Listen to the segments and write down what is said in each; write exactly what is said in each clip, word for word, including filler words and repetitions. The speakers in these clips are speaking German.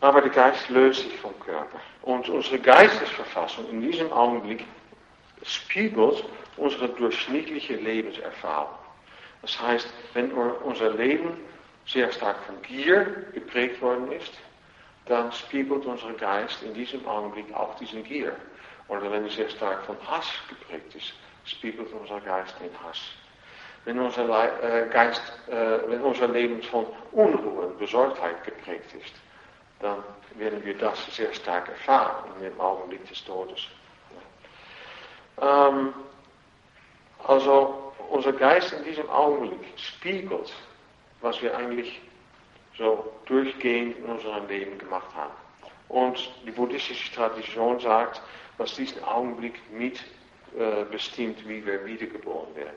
Aber der Geist löst sich vom Körper. Und unsere Geistesverfassung in diesem Augenblick spiegelt unsere durchschnittliche Lebenserfahrung. Das heißt, wenn unser Leben sehr stark von Gier geprägt worden ist, dann spiegelt unser Geist in diesem Augenblick auch diesen Gier. Oder wenn es sehr stark von Hass geprägt ist, spiegelt unser Geist den Hass. Wenn unser, äh, Geist, äh, wenn unser Leben von Unruhe und Besorgtheit geprägt ist, dann werden wir das sehr stark erfahren in dem Augenblick des Todes. Ähm, also unser Geist in diesem Augenblick spiegelt, was wir eigentlich so durchgehend in unserem Leben gemacht haben. Und die buddhistische Tradition sagt, dass diesen Augenblick mit äh, bestimmt, wie wir wiedergeboren werden.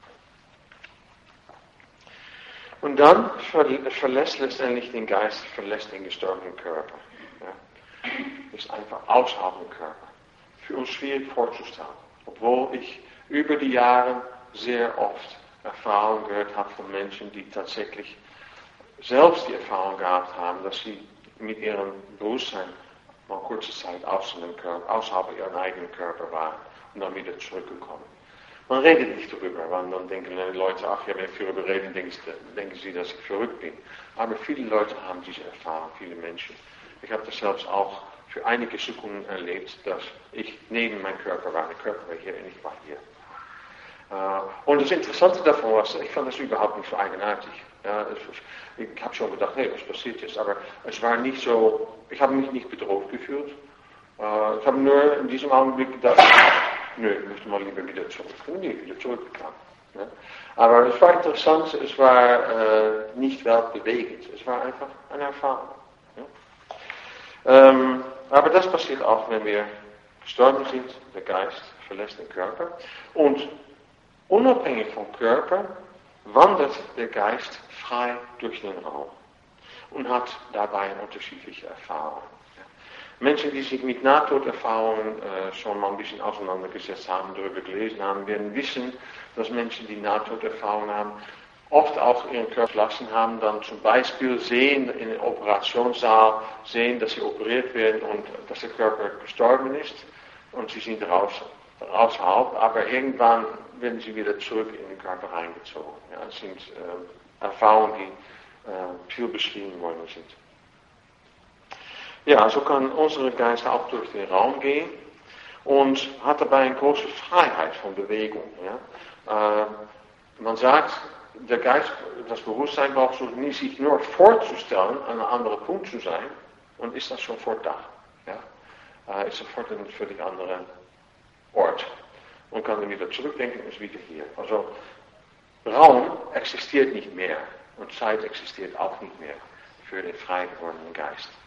Und dann verlässt letztendlich den Geist, verlässt den gestorbenen Körper. Ja. Ist einfach außerhalb dem Körper. Für uns schwierig vorzustellen. Obwohl ich über die Jahre sehr oft Erfahrungen gehört habe von Menschen, die tatsächlich selbst die Erfahrung gehabt haben, dass sie mit ihrem Bewusstsein mal kurze Zeit außerhalb, Körper, außerhalb ihren eigenen Körper waren und dann wieder zurückgekommen. Man redet nicht darüber, weil dann denken die Leute, ach ja, wenn ich darüber rede, denken, denken sie, dass ich verrückt bin. Aber viele Leute haben diese Erfahrung, viele Menschen. Ich habe das selbst auch für einige Sekunden erlebt, dass ich neben meinem Körper war. Der Körper war hier und ich war hier. Und das Interessante davon war, ich fand das überhaupt nicht so eigenartig. Ja, ich habe schon gedacht, nee, was passiert jetzt? Aber es war nicht so, ich habe mich nicht bedroht gefühlt. Ich habe nur in diesem Augenblick gedacht, nö, ich möchte mal lieber wieder zurück. Ich bin nie wieder zurückgegangen. Ja. Aber es war interessant, es war äh, nicht weltbewegend. Es war einfach eine Erfahrung. Ja. Ähm, aber das passiert auch, wenn wir gestorben sind. Der Geist verlässt den Körper. Und unabhängig vom Körper wandert der Geist frei durch den Raum und hat dabei unterschiedliche Erfahrungen. Menschen, die sich mit Nahtoderfahrungen äh, schon mal ein bisschen auseinandergesetzt haben, darüber gelesen haben, werden wissen, dass Menschen, die Nahtoderfahrungen haben, oft auch ihren Körper verlassen haben, dann zum Beispiel sehen in den Operationssaal, sehen, dass sie operiert werden und dass der Körper gestorben ist und sie sind raus, raushalb, aber irgendwann werden sie wieder zurück in den Körper reingezogen. Ja, das sind äh, Erfahrungen, die äh, viel beschrieben worden sind. Ja, so kann unsere Geist auch durch den Raum gehen und hat dabei eine große Freiheit von Bewegung. Ja. Äh, man sagt, der Geist, das Bewusstsein braucht so nicht, sich nur vorzustellen, an einem anderen Punkt zu sein, und ist das sofort da. Ja. Äh, ist sofort ein völlig anderer Ort. Und kann dann wieder zurückdenken und ist wieder hier. Also Raum existiert nicht mehr und Zeit existiert auch nicht mehr für den frei gewordenen Geist.